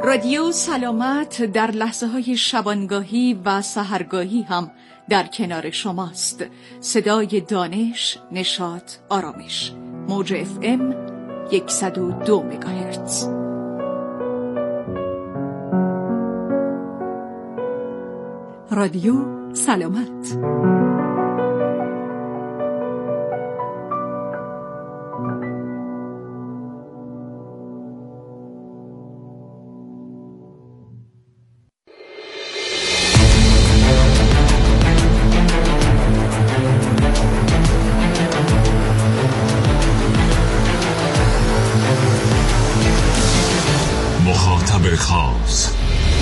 رادیو سلامت در لحظه‌های شبانگاهی و سحرگاهی هم در کنار شماست. صدای دانش، نشاط، آرامش. موج FM 102 مگاهرتز. رادیو سلامت. مخاطب خاص.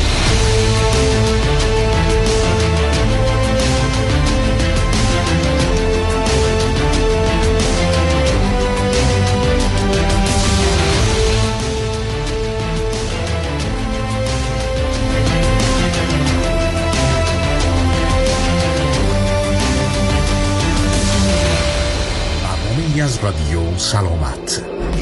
برنامه‌ای از رادیو سلامت.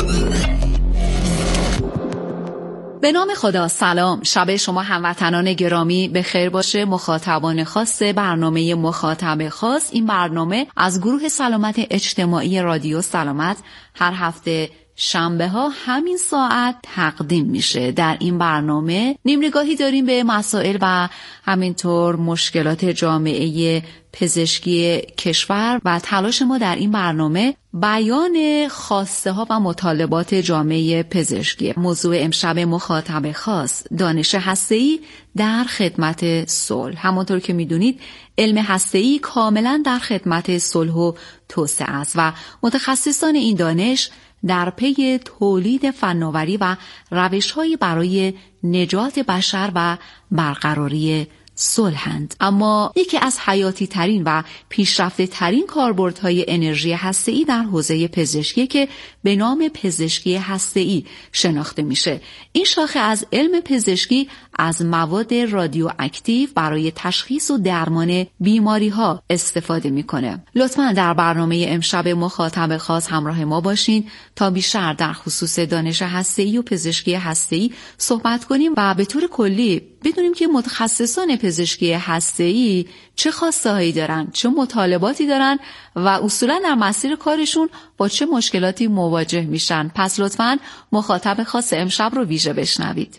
به نام خدا. سلام، شب شما هموطنان گرامی به خیر باشه. مخاطبان خاص برنامه مخاطب خاص، این برنامه از گروه سلامت اجتماعی رادیو سلامت هر هفته شنبه ها همین ساعت تقدیم میشه. در این برنامه نیمنگاهی داریم به مسائل و همینطور مشکلات جامعه پزشکی کشور و تلاش ما در این برنامه بیان خواسته ها و مطالبات جامعه پزشکی. موضوع امشب مخاطب خاص، دانش هسته‌ای در خدمت صلح. همونطور که میدونید علم هسته‌ای کاملا در خدمت صلح و توسعه است و متخصصان این دانش در پی تولید فناوری و روش‌هایی برای نجات بشر و برقراری صلحند. اما یکی از حیاتی ترین و پیشرفته ترین کاربردهای انرژی هسته‌ای در حوزه پزشکی که به نام پزشکی هسته‌ای شناخته میشه. این شاخه از علم پزشکی از مواد رادیواکتیو برای تشخیص و درمان بیماری‌ها استفاده میکنه. لطفاً در برنامه امشب مخاطب خاص همراه ما باشین تا بیشتر در خصوص دانش هسته‌ای و پزشکی هسته‌ای صحبت کنیم و به طور کلی بدونیم که متخصصان پزشکی هسته‌ای چه خواسته‌هایی دارن، چه مطالباتی دارن و اصولاً در مسیر کارشون با چه مشکلاتی مواجه میشن. پس لطفاً مخاطب خاص امشب رو ویژه بشنوید.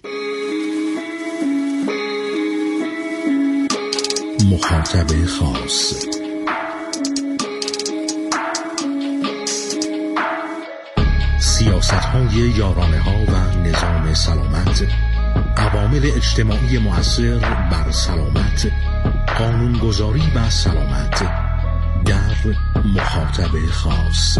مخاطب خاص. سیاست‌های یارانه‌ها و نظام سلامت، عوامل اجتماعی مؤثر بر سلامت، قانونگذاری و سلامت در مخاطب خاص.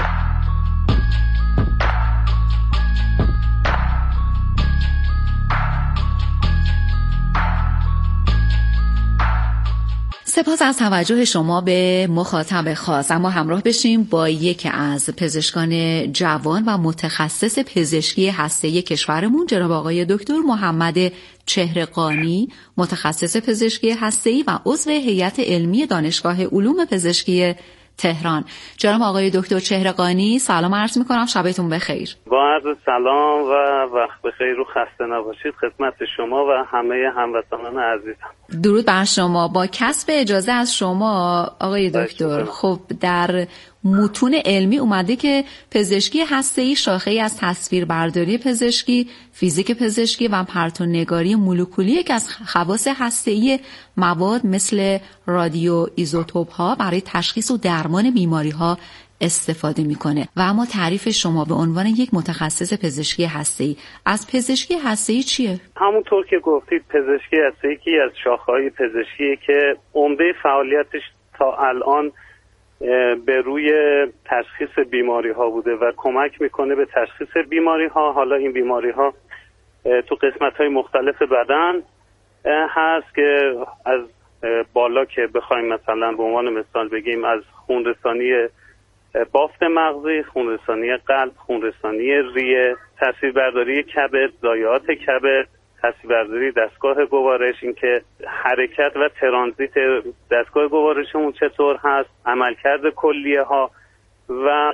سپاس از توجه شما به مخاطب خاص. اما همراه بشیم با یکی از پزشکان جوان و متخصص پزشکی هسته‌ای کشورمون، جناب آقای دکتر محمد چهرقانی، متخصص پزشکی هسته‌ای و عضو هیئت علمی دانشگاه علوم پزشکی تهران. جناب آقای دکتر چهرقانی، سلام عرض می‌کنم، شبتون بخیر. با عرض سلام و وقت بخیر و خسته نباشید خدمت شما و همه هموطنان عزیزم. درود بر شما. با کسب اجازه از شما آقای دکتر، خب در متون علمی اومده که پزشکی هسته‌ای شاخه‌ای از تصویربرداری پزشکی، فیزیک پزشکی و پرتونگاری مولکولی یک از خواص هسته‌ای مواد مثل رادیو ایزوتوپ‌ها برای تشخیص و درمان بیماری‌ها استفاده میکنه. و اما تعریف شما به عنوان یک متخصص پزشکی هسته‌ای از پزشکی هسته‌ای چیه؟ همونطور که گفتید پزشکی هسته‌ای یکی از شاخه‌های پزشکی که عمده فعالیتش تا الان به روی تشخیص بیماری ها بوده و کمک میکنه به تشخیص بیماری ها. حالا این بیماری ها تو قسمت های مختلف بدن هست که از بالا که بخوایم مثلا به عنوان مثال بگیم از خونرسانی بافت مغزی، خونرسانی قلب، خونرسانی ریه، تصویربرداری کبد، ضایعات کبد، تصویربرداری دستگاه گوارش، اینکه حرکت و ترانزیت دستگاه گوارشمون چطور هست، عملکرد کلیه ها و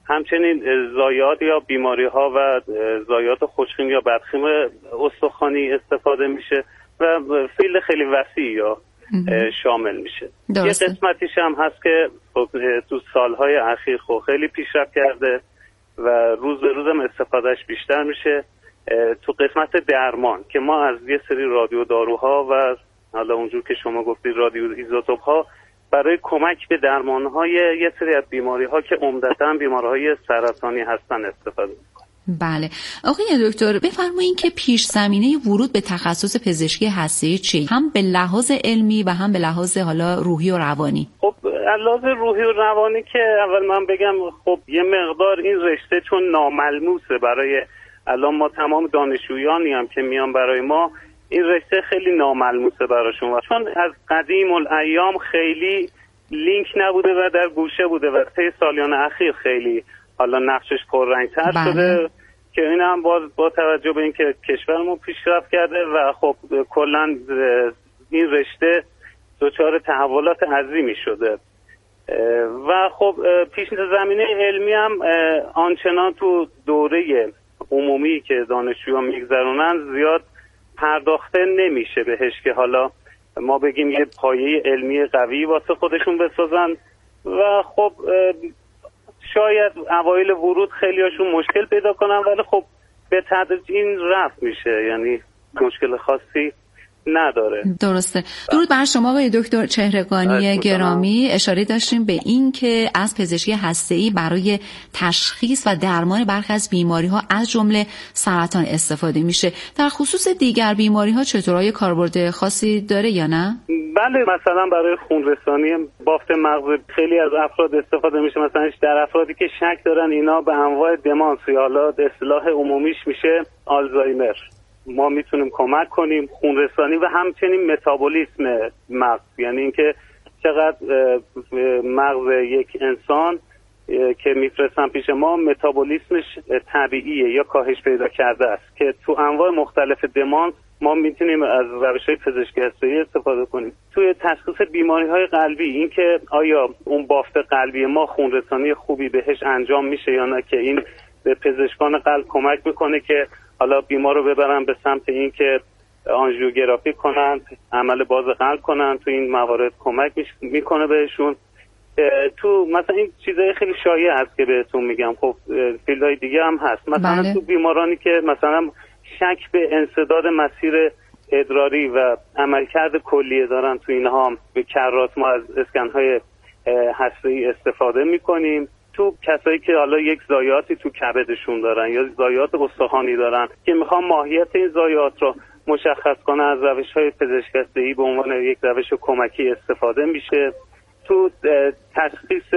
همچنین ضایعات یا بیماری ها و ضایعات خوشخیم یا بدخیم استخوانی استفاده میشه و فیلد خیلی وسیعی یا شامل میشه. درسته. یه قسمتیش هم هست که تو سالهای اخیر خیلی پیشرفت کرده و روز به روز هم استفادهش بیشتر میشه تو قسمت درمان که ما از یه سری رادیو داروها و حالا اونجور که شما گفتید رادیو ایزوتوپ ها برای کمک به درمانهای یه سری از بیماری‌ها که عمدتاً بیماری‌های سرطانی هستن استفاده می‌کنیم. بله. آقای دکتر بفرمایید که پیش زمینه ورود به تخصص پزشکی هسته‌ای چی؟ هم به لحاظ علمی و هم به لحاظ حالا روحی و روانی. خب لحاظ روحی و روانی که اول من بگم خب یه مقدار این رشته چون ناملموسه برای الان ما تمام دانشجویانی هم که میان برای ما این رشته خیلی ناملموسه براشون چون از قدیم الایام خیلی لینک نبوده و در گوشه بوده و طی سالیان اخیر خیلی حالا نقشش پررنگ‌تر شده که این هم با توجه به اینکه کشورمون پیشرفت کرده و خب کلا این رشته دچار تحولات عظیمی شده و خب پیش زمینه علمی هم آنچنان تو دوره عمومی که دانشجویان میگذرونن زیاد پرداخته نمیشه بهش که حالا ما بگیم یه پایه علمی قوی واسه خودشون بسازن و خب شاید اوایل ورود خیلیاشون مشکل پیدا کنن ولی خب به تدریج این رفع میشه یعنی مشکل خاصی نداره. درسته. درود بر شما آقای دکتر چهرگانی گرامی. اشاره داشتیم به این که از پزشکی هسته‌ای برای تشخیص و درمان برخی از بیماری‌ها از جمله سرطان استفاده میشه. در خصوص دیگر بیماری‌ها چطور کاربرد خاصی داره یا نه؟ بله مثلا برای خونرسانی بافت مغز خیلی از افراد استفاده میشه مثلا در افرادی که شک دارن اینا به انواع دمانس یا حالا اصطلاح عمومیش میشه آلزایمر ما میتونیم کمک کنیم خونرسانی و همچنین متابولیسم مغز یعنی اینکه چقدر مغز یک انسان که میفرستن پیش ما متابولیسمش طبیعیه یا کاهش پیدا کرده است که تو انواع مختلف دمانس ما میتونیم از روش‌های پزشکی هسته‌ای استفاده کنیم. توی تشخیص بیماری‌های قلبی اینکه آیا اون بافت قلبی ما خونرسانی خوبی بهش انجام میشه یا نه که این به پزشکان قلب کمک میکنه که حالا بیمار رو ببرن به سمت این که آنژیوگرافی کنن عمل باز قلب کنن تو این موارد کمک میکنه بهشون. تو مثلا این چیزای خیلی شایع هست که بهتون میگم خب فیلدهای دیگه هم هست مثلا تو بیمارانی که مثلا شک به انسداد مسیر ادراری و عملکرد کلیه دارن تو اینها به کرات ما از اسکن‌های هسته‌ای استفاده میکنیم. تو کسایی که حالا یک ضایعاتی تو کبدشون دارن یا ضایعات استخوانی دارن که میخوان ماهیت این ضایعات رو مشخص کنه از روش‌های پزشکی هسته‌ای به عنوان یک روش کمکی استفاده میشه. تو تشخیص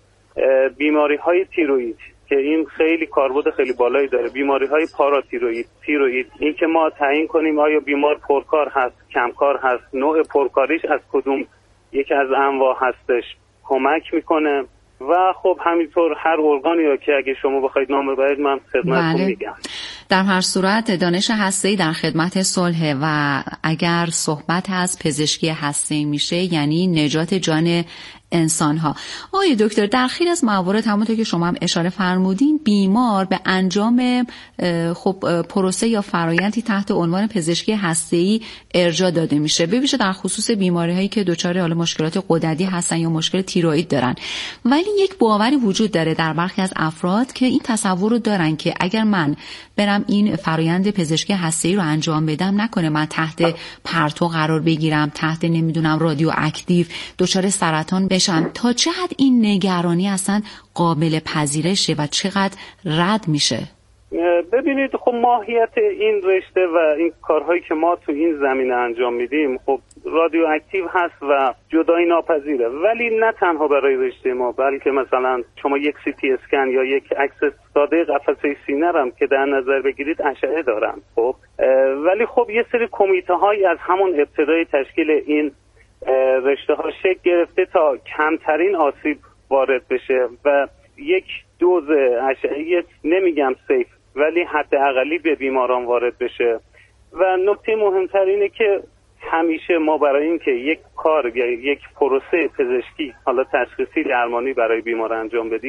بیماری‌های تیروئید که این خیلی کاربرد خیلی بالایی داره بیماری‌های پاراتیروئید تیروئید این که ما تعیین کنیم آیا بیمار پرکار هست کمکار هست نوع پرکاریش از کدوم یکی از انواع هستش کمک میکنه و خب همینطور هر ارگانی رو که اگه شما بخواید نام ببرید من خدمتتون میگم. در هر صورت دانش هسته‌ای در خدمت صلح و اگر صحبت از پزشکی هسته‌ای میشه یعنی نجات جان انسان ها. آقای دکتر در خیلی از موارد همونطور که شما هم اشاره فرمودین بیمار به انجام خب پروسه یا فرایندی تحت عنوان پزشکی هسته‌ای ارجاع داده میشه به ویژه در خصوص بیماری هایی که دچار حال مشکلات غددی هستن یا مشکل تیروئید دارن ولی یک باوری وجود داره در برخی از افراد که این تصور رو دارن که اگر من برم این فرایند پزشکی هسته‌ای رو انجام بدم نکنه من تحت پرتو قرار بگیرم تحت نمیدونم رادیواکتیو دچار سرطان بشم. تا چه حد این نگرانی اصلا قابل پذیرشه و چقدر رد میشه؟ ببینید خب ماهیت این رشته و این کارهایی که ما تو این زمینه انجام میدیم خب رادیواکتیو هست و جدایی ناپذیره ولی نه تنها برای رشته ما بلکه مثلا شما یک سی تی اسکن یا یک عکس ساده قفسه سینه هم که در نظر بگیرید اشعه دارن خب ولی خب یه سری کمیته هایی از همون ابتدای تشکیل این رشته ها شکل گرفته تا کمترین آسیب وارد بشه و یک دوز اشعه‌ای نمیگم سیف ولی حداقلی به بیماران وارد بشه و نکته مهمتر اینه که همیشه ما برای اینکه یک کار یا یک پروسه پزشکی حالا تشخیصی درمانی برای بیمار انجام بدیم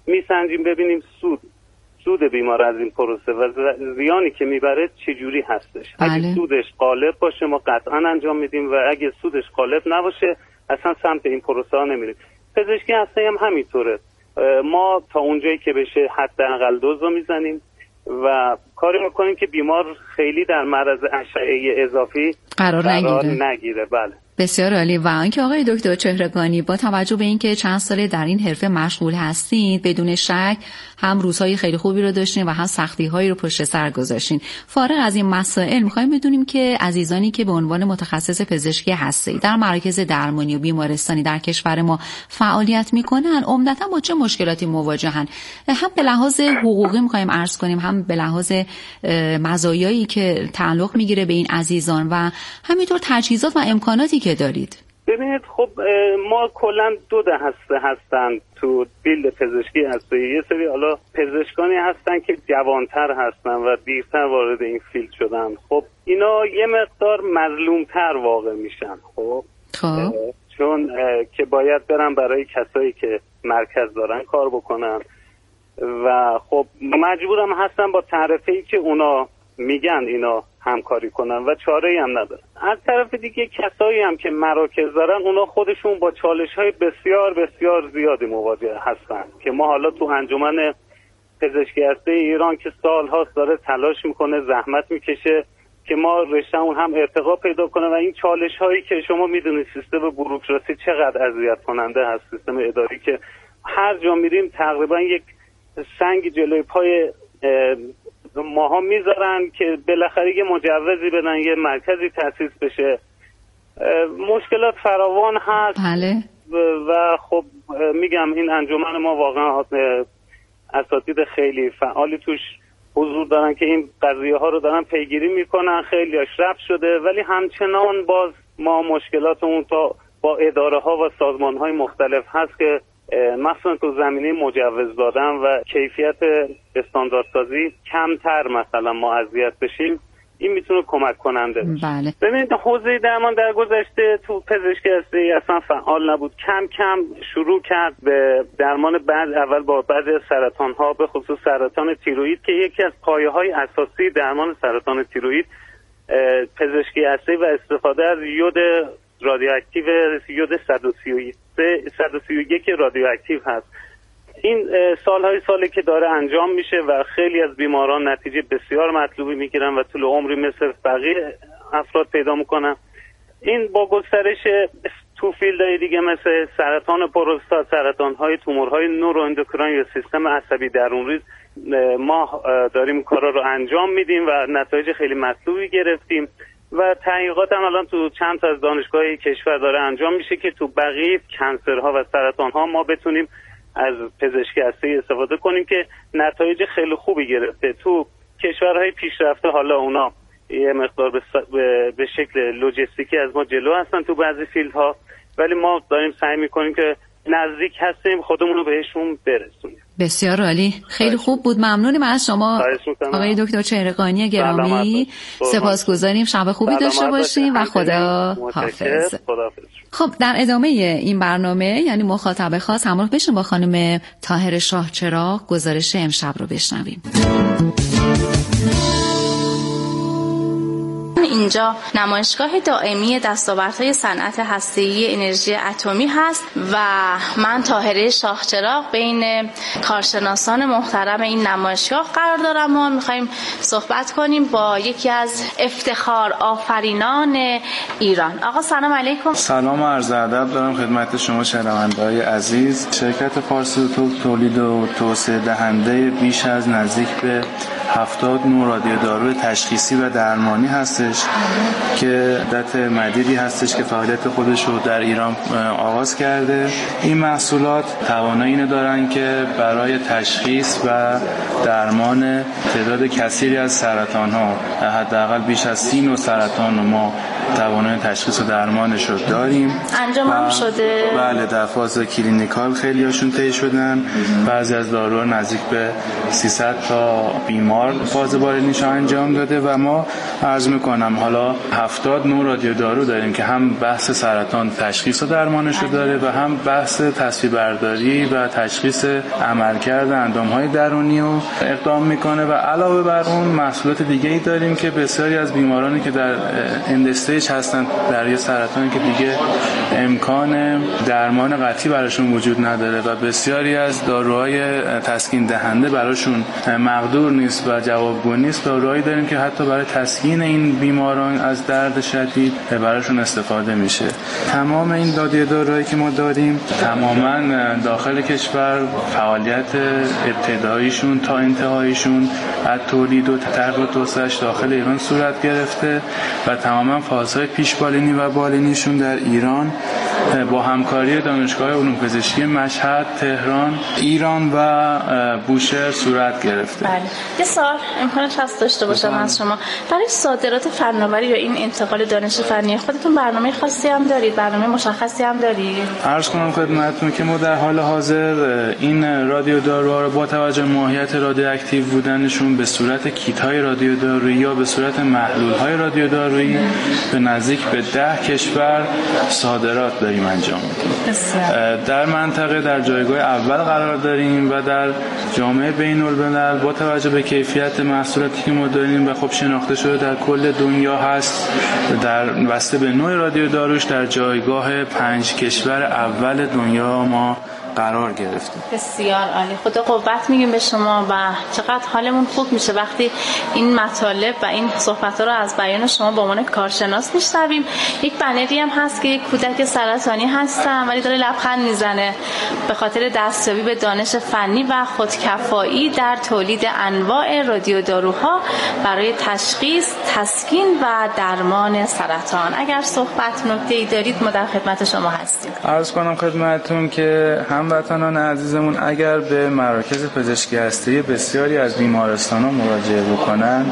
میسنجیم ببینیم سود بیمار از این پروسه و زیانی که میبره چجوری هستش. اگه سودش غالب باشه ما قطعا انجام میدیم و اگه سودش غالب نباشه اصلا سمت این پروسه ها نمیریم. پزشکی هسته‌ای هم همینطوره. ما تا اونجایی که بشه حداقل دوز رو میزنیم و کاری میکنیم که بیمار خیلی در معرض اشعه اضافی قرار نگیره. بله. بسیار عالی. و اینکه آقای دکتر چهرگانی با توجه به اینکه چند ساله در این حرفه مشغول هستید، بدون شک هم روزهای خیلی خوبی رو داشتین و هم سختی‌هایی رو پشت سر گذاشتین. فارغ از این مسائل می‌خوایم بدونیم که عزیزانی که به عنوان متخصص پزشکی هسته‌ای در مراکز درمانی و بیمارستانی در کشور ما فعالیت می‌کنن، عمدتاً با چه مشکلاتی مواجهن؟ هم به لحاظ حقوقی می‌خوایم عرض کنیم، هم به لحاظ مزایایی که تعلق می‌گیره به این عزیزان و همینطور تجهیزات و امکاناتی که دارید. ببینید خب ما کلا 2 دسته هستن تو فیلد پزشکی هسته‌ای. یه سری حالا پزشکانی هستن که جوانتر هستن و دیرتر وارد این فیلد شدن. خب اینا یه مقدار مظلومتر واقع میشن. خب چون که باید برن برای کسایی که مرکز دارن کار بکنن و خب مجبورم هستن با تعرفه‌ای که اونا میگن اینا همکاری کنن و چاره‌ای هم ندارن. از طرف دیگه کسایی هم که مراکز دارن اونا خودشون با چالش‌های بسیار بسیار زیادی مواجه هستن که ما حالا تو انجمن پزشکی هسته‌ای ایران که سال‌هاست داره تلاش میکنه، زحمت میکشه که ما رشته‌مون هم ارتقا پیدا کنه و این چالش‌هایی که شما میدونید سیستم بوروکراسی چقدر اذیت کننده هست، سیستم اداری که هر جا میریم تقریبا یک سنگ جلوی پای ماها میذارن که بالاخره یه مجوزی بدن، یه مرکزی تأسیس بشه. مشکلات فراوان هست. بله. و خب میگم این انجمن ما واقعا اساتید خیلی فعالی توش حضور دارن که این قضیه ها رو دارن پیگیری میکنن. خیلی رفع شده ولی همچنان باز ما مشکلاتمون تا با اداره ها و سازمان های مختلف هست که مثلا تو زمینه مجوز دادن و کیفیت استانداردسازی کمتر مثلا ما اذیت بشیم. این میتونه کمک کننده باشه. بله. ببینید حوزه درمان در گذشته تو پزشکی هسته‌ای اصلا فعال نبود. کم کم شروع کرد به درمان اول با بعضی سرطان ها، به خصوص سرطان تیروئید که یکی از پایه‌های اساسی درمان سرطان تیروئید پزشکی هسته‌ای و استفاده از یود رادیواکتیو، یود 131 رادیواکتیو هست. این سالی که داره انجام میشه و خیلی از بیماران نتیجه بسیار مطلوبی میگیرن و طول عمری مثل بقیه افراد پیدا میکنن. این با گسترش تو فیلدهای دیگه مثل سرطان پروستات، سرطان‌های تومورهای نورواندوکراین یا سیستم عصبی درونریز ما داریم کارا رو انجام میدیم و نتایج خیلی مطلوبی گرفتیم و تحقیقات هم الان تو چند تا از دانشگاه‌های کشور داره انجام میشه که تو بقیه کنسرها و سرطان‌ها ما بتونیم از پزشکی هسته‌ای استفاده کنیم که نتایج خیلی خوبی گرفته. تو کشورهای پیشرفته حالا اونا یه مقدار به شکل لوجستیکی از ما جلو هستن تو بعضی فیلدها، ولی ما داریم سعی میکنیم که نزدیک هستیم خودمون رو بهشون برسونیم. بسیار عالی، خیلی خوب بود. ممنونیم از شما آقای دکتر چهرگانی گرامی. سپاسگزاریم. شب خوبی داشته باشیم و خدا حافظ. خب در ادامه این برنامه یعنی مخاطب خاص همراه بشیم با خانم طاهر شاهچراغ گزارش امشب رو بشنویم. اینجا نمایشگاه دائمی دستاوردهای صنعت هسته‌ای انرژی اتمی هست و من طاهره شاهچراغ بین کارشناسان محترم این نمایشگاه قرار دارم و می‌خوایم صحبت کنیم با یکی از افتخار آفرینان ایران. آقا سلام علیکم. سلام و عرض ادب دارم خدمت شما شنونده‌های عزیز. شرکت پارسوتوک تولید و توسعه دهنده بیش از نزدیک به 70 نوع رادیو داروی تشخیصی و درمانی هستش که مدت مدیدی هستش که فعالیت خودش رو در ایران آغاز کرده. این محصولات توانایی اینو دارن که برای تشخیص و درمان تعداد کثیری از سرطان‌ها، حداقل بیش از 30 نوع سرطان ما توانایی تشخیص و درمانش رو داریم. انجام هم شده؟ بله، در فاز کلینیکال خیلی هاشون طی شدن. بعضی از داروها نزدیک به 300 تا بیمار 4 فاز بالینیش انجام داده و ما عرض میکنم حالا 70 نوع رادیو دارو داریم که هم بحث سرطان تشخیص و درمانش رو داره و هم بحث تصویربرداری و تشخیص عملکرد اندامهای درونی رو اقدام میکنه و علاوه بر اون محصولات دیگه‌ای داریم که بسیاری از بیمارانی که در اند استیج هستن در یه سرطانی که دیگه امکان درمان قطعی براشون وجود نداره و بسیاری از داروهای تسکین دهنده براشون مقدور نیست و جوابگو نیست، داروهایی داریم که حتی برای تسکین این بیماران از درد شدید براشون استفاده میشه. تمام این داروهایی که ما داریم تماما داخل کشور فعالیت ابتداییشون تا انتهاییشون از تولید و طرح و توسعه‌اش داخل ایران صورت گرفته و تماما فازهای پیش بالینی و بالینیشون در ایران با همکاری دانشگاه علوم پزشکی مشهد، تهران، ایران و بوشهر صورت گرفته. بله. یه سوال امکانش هست داشته باشم از شما. برای صادرات فناوری یا این انتقال دانش فنی خودتون برنامه خاصی هم دارید؟ برنامه مشخصی هم دارید؟ عرض کنم خدمتتون که ما در حال حاضر این رادیو داروها رو با توجه ماهیت رادیواکتیو بودنشون به صورت کیت‌های رادیو دارویی یا به صورت محلول‌های رادیو دارویی به نزدیک به 10 کشور صادرات داریم انجام میدیم. در منطقه در جایگاه اول قرار داریم و در جامعه بین‌الملل با توجه به کیفیت محصولاتی که ما داریم و خب شناخته شده در کل دنیا هست، در بسته به نوع رادیو داروش در جایگاه 5 کشور اول دنیا ما قرار گرفتیم. بسیار عالی. خدا قوت میگیم به شما و چقدر حالمون خوب میشه وقتی این مطالب و این صحبت‌ها رو از بیان شما به عنوان کارشناس میشنویم. یک بنری هم هست که یک کودک سرطانی هستن ولی داره لبخند میزنه به خاطر دستیابی به دانش فنی و خودکفایی در تولید انواع رادیو داروها برای تشخیص، تسکین و درمان سرطان. اگر صحبت نکته‌ای دارید ما در خدمت شما هستیم. عرض کنم خدمتتون که هموطنان عزیزمون اگر به مراکز پزشکی هسته‌ای بسیاری از بیمارستان‌ها مراجعه بکنن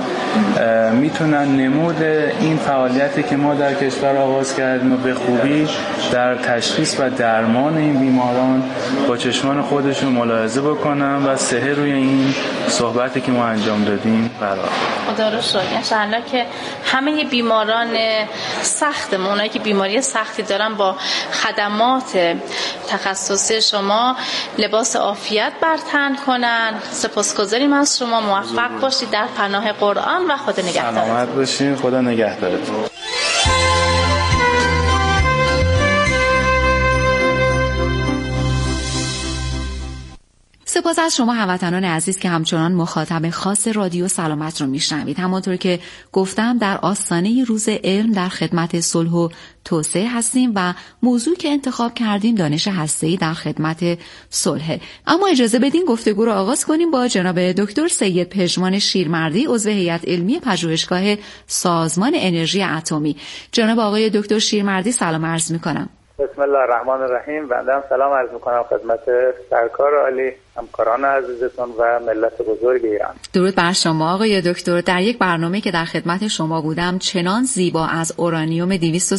میتونن نمود این فعالیتی که ما در کشور آغاز کردیم و به خوبی در تشخیص و درمان این بیماران با چشمان خودشون ملاحظه بکنن و صحه روی این صحبتی که ما انجام دادیم برقرار. خدا رو شکر. انشالله که همه بیماران سختمون، اونایی که بیماری سختی دارن با خدمات تخصصی شما لباس عافیت بر تن کنن. سپاسگزاریم از شما. موفق باشید در پناه قرآن و خدا نگهدارتون. سلامت باشین. خدا نگهدارتون. سپاس از شما هموطنان عزیز که همچنان مخاطب خاص رادیو سلامت رو میشنوید. همانطور که گفتم در آستانه روز علم در خدمت صلح و توسعه هستیم و موضوعی که انتخاب کردیم دانش هسته‌ای در خدمت صلح. اما اجازه بدین گفتگو رو آغاز کنیم با جناب دکتر سید پژمان شیرمردی، عضو هیئت علمی پژوهشگاه سازمان انرژی اتمی. جناب آقای دکتر شیرمردی سلام عرض می‌کنم. بسم الله الرحمن الرحیم. بنده هم سلام عرض میکنم خدمت سرکار عالی، همکاران عزیزتون و ملت بزرگ ایران. درود بر شما آقای دکتر. در یک برنامه که در خدمت شما بودم چنان زیبا از اورانیوم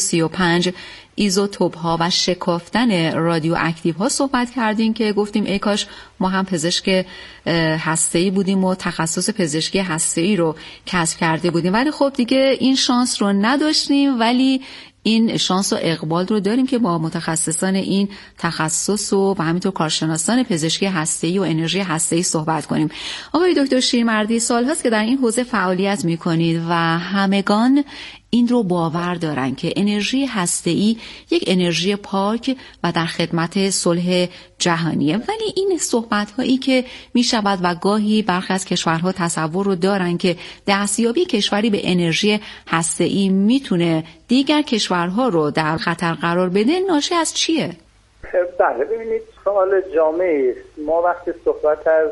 235 ایزوتوپ ها و شکافتن رادیواکتیو ها صحبت کردیم که گفتیم ای کاش ما هم پزشک هسته‌ای بودیم و تخصص پزشکی هسته‌ای رو کسب کرده بودیم، ولی خب دیگه این شانس رو نداشتیم، ولی این شانس و اقبال رو داریم که با متخصصان این تخصص و همینطور کارشناسان پزشکی هسته‌ای و انرژی هسته‌ای صحبت کنیم. آقای دکتر شیرمردی، سال‌هاست که در این حوزه فعالیت می‌کنید و همگان این رو باور دارن که انرژی هسته‌ای یک انرژی پاک و در خدمت صلح جهانیه، ولی این صحبت‌هایی که می‌شود و گاهی برخی از کشورها تصور رو دارن که دستیابی کشوری به انرژی هسته‌ای میتونه دیگر کشورها رو در خطر قرار بده، ناشی از چیه؟ بله، ببینید سوال جامعی است. ما وقتی صحبت از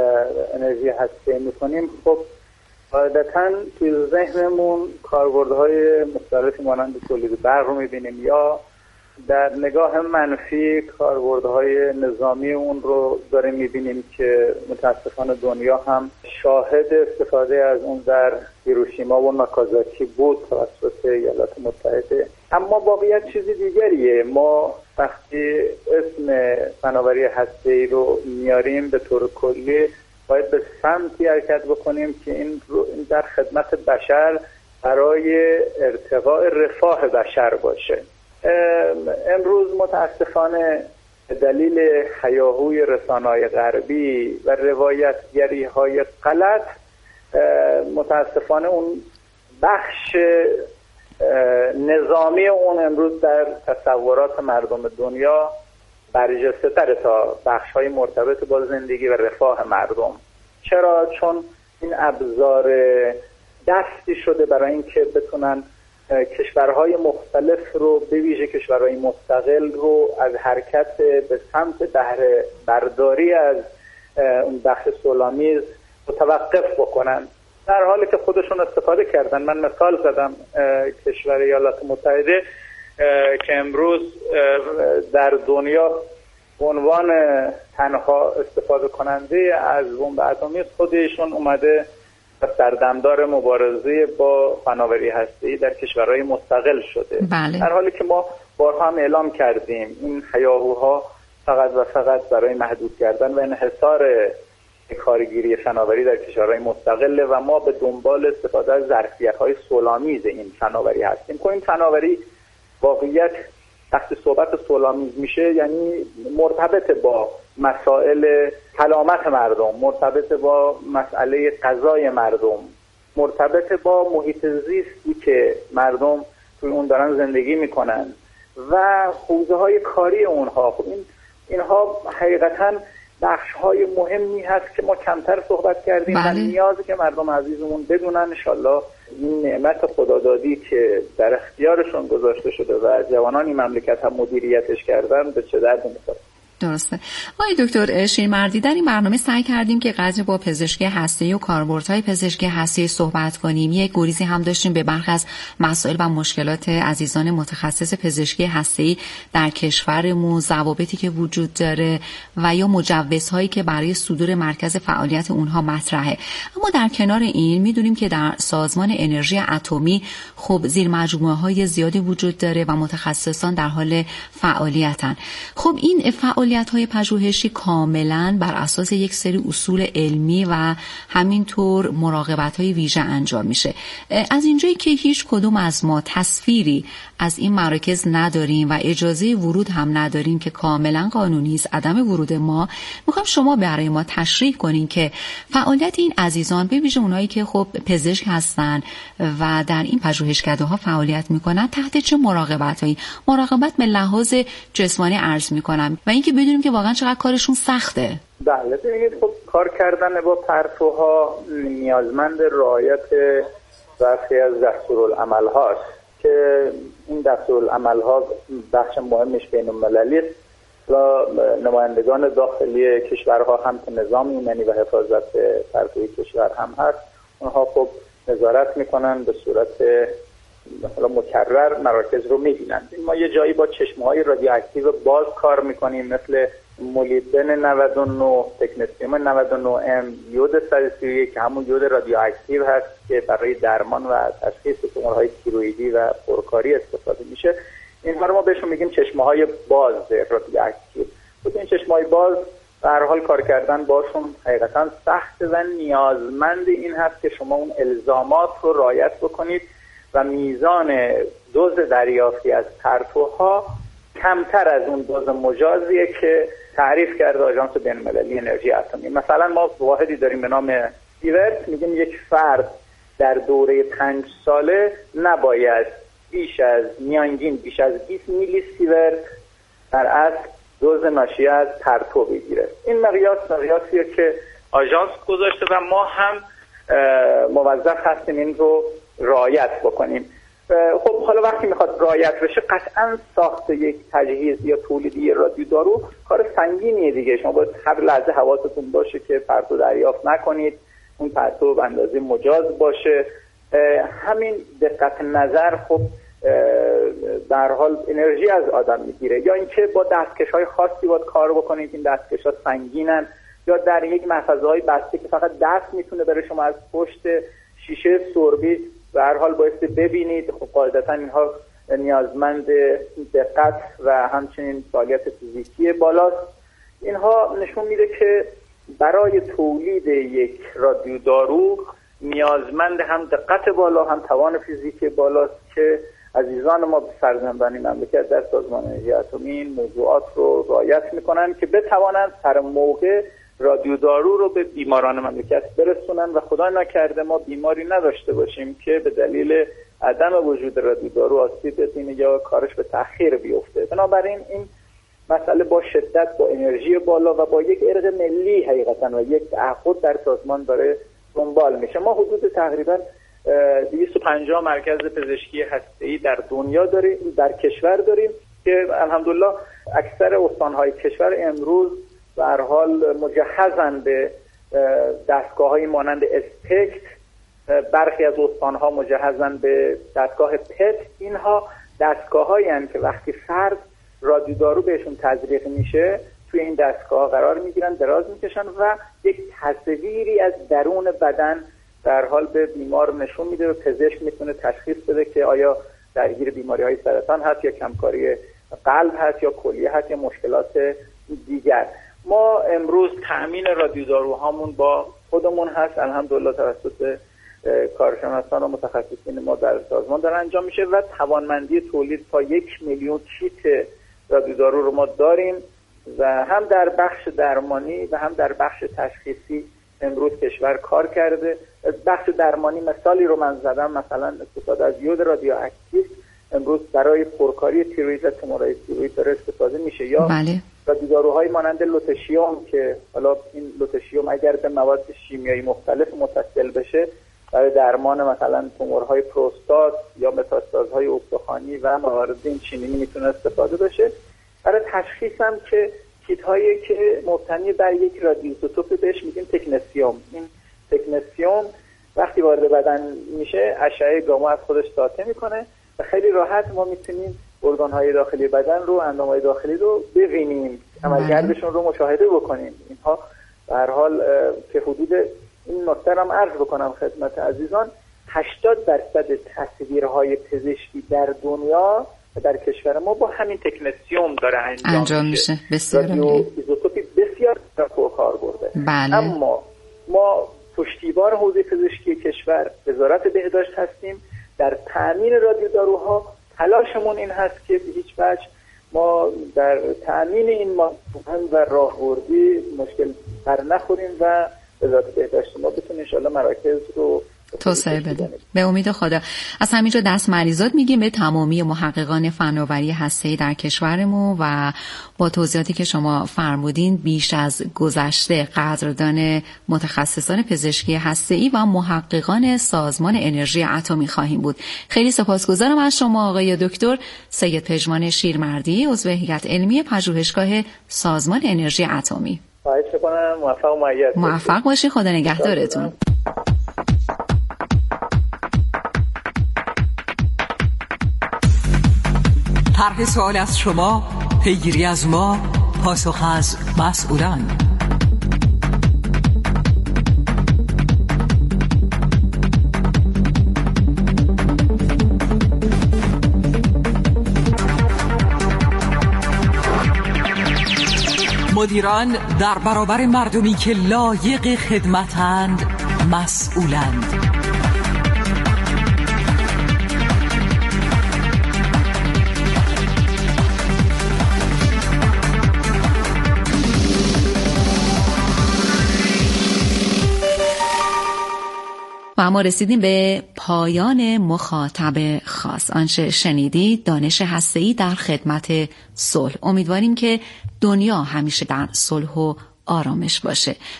انرژی هسته‌ای می‌کنیم خب قاعدتاً توی ذهنمون کاربردهای مختلفی مانند تولید برق رو می‌بینیم یا در نگاه منفی کاربردهای نظامی اون رو داریم می‌بینیم که متاسفانه دنیا هم شاهد استفاده از اون در هیروشیما و ناکازاکی بود توسط ایالات متحده. اما واقعیت چیزی دیگریه. ما وقتی اسم فناوری هسته‌ای رو میاریم به طور کلی باید به سمتی حرکت بکنیم که این در خدمت بشر برای ارتقاء رفاه بشر باشه. امروز متاسفانه دلیل هیاهوی رسانه‌های غربی و روایتگری‌های غلط متاسفانه اون بخش نظامی اون امروز در تصورات مردم دنیا برجسته تره تا بخش‌های مرتبط با زندگی و رفاه مردم. چرا؟ چون این ابزار دستی شده برای اینکه بتونن کشورهای مختلف رو به ویژه کشورهای مستقل رو از حرکت به سمت بهره برداری از اون بخش صلح‌آمیز متوقف بکنن، در حالی که خودشون استفاده کردن. من مثال زدم کشور ایالات متحده که امروز در دنیا به عنوان تنها استفاده کننده از بمب اتمی خودشون اومده سردمدار مبارزه با فناوری هسته‌ای در کشورهای مستقل شده. بله. در حالی که ما بارها هم اعلام کردیم این هیاهوها فقط و فقط برای محدود کردن و انحصار کارگیری فناوری در کشورهای مستقل و ما به دنبال استفاده از ظرفیت‌های صلح‌آمیز این فناوری هستیم. که این فناوری واقعیت وقتی صحبت صلح‌آمیز میشه یعنی مرتبط با مسائل سلامت مردم، مرتبط با مسئله غذای مردم، مرتبط با محیط زیستی که مردم توی اون دارن زندگی میکنن و حوزه های کاری اونها. اینها حقیقتا بخش های مهمی هست که ما کمتر صحبت کردیم. بله. و نیازه که مردم عزیزمون بدونن انشالله این نعمت خدادادی که در اختیارشون گذاشته شده و جوانان این مملکت هم مدیریتش کردن به چه درد می‌خوره. درسته. آقای دکتر شیرمردی، در این برنامه سعی کردیم که قدر با پزشکی هسته‌ای و کاربردهای پزشکی هسته‌ای صحبت کنیم. یک گریزی هم داشتیم به برخی از مسائل و مشکلات عزیزان متخصص پزشکی هسته‌ای در کشورمون، ضوابطی که وجود داره و یا مجوزهایی که برای صدور مرکز فعالیت اونها مطرحه. اما در کنار این میدونیم که در سازمان انرژی اتمی خب زیر مجموعه‌های زیادی وجود داره و متخصصان در حال فعالیتن. خب این فعالیت‌های پژوهشی کاملاً بر اساس یک سری اصول علمی و همینطور مراقبت‌های ویژه انجام میشه. از اینجایی که هیچ کدوم از ما تصویری از این مراکز نداریم و اجازه ورود هم نداریم که کاملاً قانونی است عدم ورود ما، میخوام شما برای ما تشریح کنین که فعالیت این عزیزان به ویژه اونایی که خب پزشک هستن و در این پژوهشکده‌ها فعالیت میکنن تحت چه مراقبت‌هایی، مراقبت به لحاظ جسمانی عرض میکنم و اینکه بدونیم که واقعا چقدر کارشون سخته. بله، ببینید خب کار کردن با پرتوها نیازمند رعایت برخی از دستورالعمل هاست که این دستورالعمل ها بخش مهمش بین‌المللی است و نمایندگان داخلی کشورها هم که نظام ایمنی و حفاظت پرتوی کشور هم هست، اونها خب نظارت میکنن به صورت مکرر مراکز رو میبینن. ما یه جایی با چشمه‌های رادیواکتیو باز کار میکنیم مثل مولیبدن 99 تکنسیم 99M یود 131 که همون یود رادیواکتیو هست که برای درمان و تشخیص تومورهای تیروئیدی و پرکاری استفاده میشه. اینها رو ما بهشون میگیم چشمه‌های باز رادیواکتیو. این چشمه‌های باز به هر حال کار کردن باشون حقیقتا سخت و نیازمند این هست که شما اون الزامات رو رعایت بکنید و میزان دوز دریافتی از پرتوها کمتر از اون دوز مجازیه که تعریف کرده آژانس بین‌المللی انرژی اتمی. مثلا ما واحدی داریم به نام سیورت، میگیم یک فرد در دوره 5 ساله نباید بیش از 20 میلی سیورت در اصل دوز ناشی از پرتو بگیره. این مقیاسیه که آژانس گذاشته و ما هم موظف هستیم این رو رعایت بکنیم. خب حالا وقتی میخواد رعایت بشه قطعا ساخت یک تجهیز یا تولید یه رادیودارو کار سنگینیه دیگه. شما باید هر لحظه حواستون باشه که پرتو دریافت نکنید، اون پرتو به اندازه مجاز باشه. همین دقت نظر خب به هر حال انرژی از آدم میگیره. یا اینکه با دستکش‌های خاصی باید کار بکنید، این دستکش‌ها سنگینن، یا در یک محفظه‌های بسته که فقط دست میتونه بره شما از پشت شیشه سربی به هر حال باید ببینید. خب قاعدتا اینها نیازمند دقت و همچنین فعالیت فیزیکی بالاست. اینها نشون میده که برای تولید یک رادیودارو نیازمند هم دقت بالا هم توان فیزیکی بالاست که عزیزان ما فرزندان مملکت در سازمان انرژی اتمی این موضوعات رو رعایت میکنن که بتوانند سر موقع رادیودارو رو به بیماران مملکت برسونن و خدا نکرده ما بیماری نداشته باشیم که به دلیل عدم وجود رادیودارو آسیب ببینه یا کارش به تأخیر بیفته. بنابراین این مسئله با شدت، با انرژی بالا و با یک ارق ملی حقیقتا و یک تعهد در سازمان داره دنبال میشه. ما حدود تقریبا 250 مرکز پزشکی هسته‌ای در دنیا داریم، در کشور داریم که الحمدلله اکثر استان‌های کشور امروز به هر حال مجهزن به دستگاه‌های مانند اسپکت، برخی از استان‌ها مجهزن به دستگاه پت. اینها دستگاه‌هایی هستند که وقتی فرد رادیودارو بهشون تزریق میشه توی این دستگاه قرار میگیرن، دراز میکشن و یک تصویری از درون بدن در حال به بیمار نشون میده و پزشک میتونه تشخیص بده که آیا درگیر بیماری‌های سرطان هست یا کمکاری قلب هست یا کلیه هست یا مشکلات دیگر. ما امروز تأمین رادیوداروهامون با خودمون هست، الحمدلله توسط کارشناسان و متخصصین ما در سازمان داره انجام میشه و توانمندی تولید تا 1 میلیون کیت رادیودارو رو ما داریم و هم در بخش درمانی و هم در بخش تشخیصی امروز کشور کار کرده. بخش درمانی مثالی رو من زدم، مثلا استفاده از یود رادیواکتیو امروز برای پرکاری تیروید و تومورهای تیروید داره استفاده میشه، یا رادیوداروهای مانند لوتشیوم که حالا این لوتشیوم اگر به مواد شیمیایی مختلف متصل بشه برای درمان مثلا تومورهای پروستات یا متاستازهای استخوانی و موارد این چنینی میتونه استفاده بشه. برای تشخیص هم که کیت هایی که مبتنی بر یک رادیوایزوتوپ بهش میگیم تکنسیوم. این تکنسیوم وقتی وارد بدن میشه اشعه گاما از خودش ساطع میکنه و خیلی راحت ما میتونیم ارگان‌های داخلی بدن رو، اندام‌های داخلی رو ببینیم، عملکردشون رو مشاهده بکنیم. اینها به هر حال که حدود این نکته هم عرض بکنم خدمت عزیزان، 80% تصویرهای پزشکی در دنیا و در کشور ما با همین تکنسیوم داره انجام میشه. بسیار رادیوایزوتوپی بسیار کار برده. بله. اما ما پشتیبان حوزه پزشکی کشور وزارت بهداشت هستیم. در تأمین رادیوداروها تلاشمون این هست که به هیچ وجه ما در تأمین این مفهوم و راهبردی مشکل بر نخوریم و وزارت بهداشت ما بتونه انشالله مراکز رو توسعه بده. به امید خدا. از همینجا دست مریضات میگیم به تمامی محققان فناوری هسته‌ای در کشورمون و با توضیحاتی که شما فرمودین بیش از گذشته قدردان متخصصان پزشکی هسته‌ای و محققان سازمان انرژی اتمی خواهیم بود. خیلی سپاسگزارم از شما آقای دکتر سید پژمان شیرمردی، عضو هیئت علمی پژوهشگاه سازمان انرژی اتمی. خواهش می‌کنم. موفق و مؤید. موفق باشید. خدا نگهدارتون. طرح سوال از شما، پیگیری از ما، پاسخ از مسئولان. مدیران در برابر مردمی که لایق خدمتند مسئولند. و ما رسیدیم به پایان مخاطب خاص. آنچه شنیدید دانش هسته‌ای در خدمت صلح. امیدواریم که دنیا همیشه در صلح و آرامش باشه.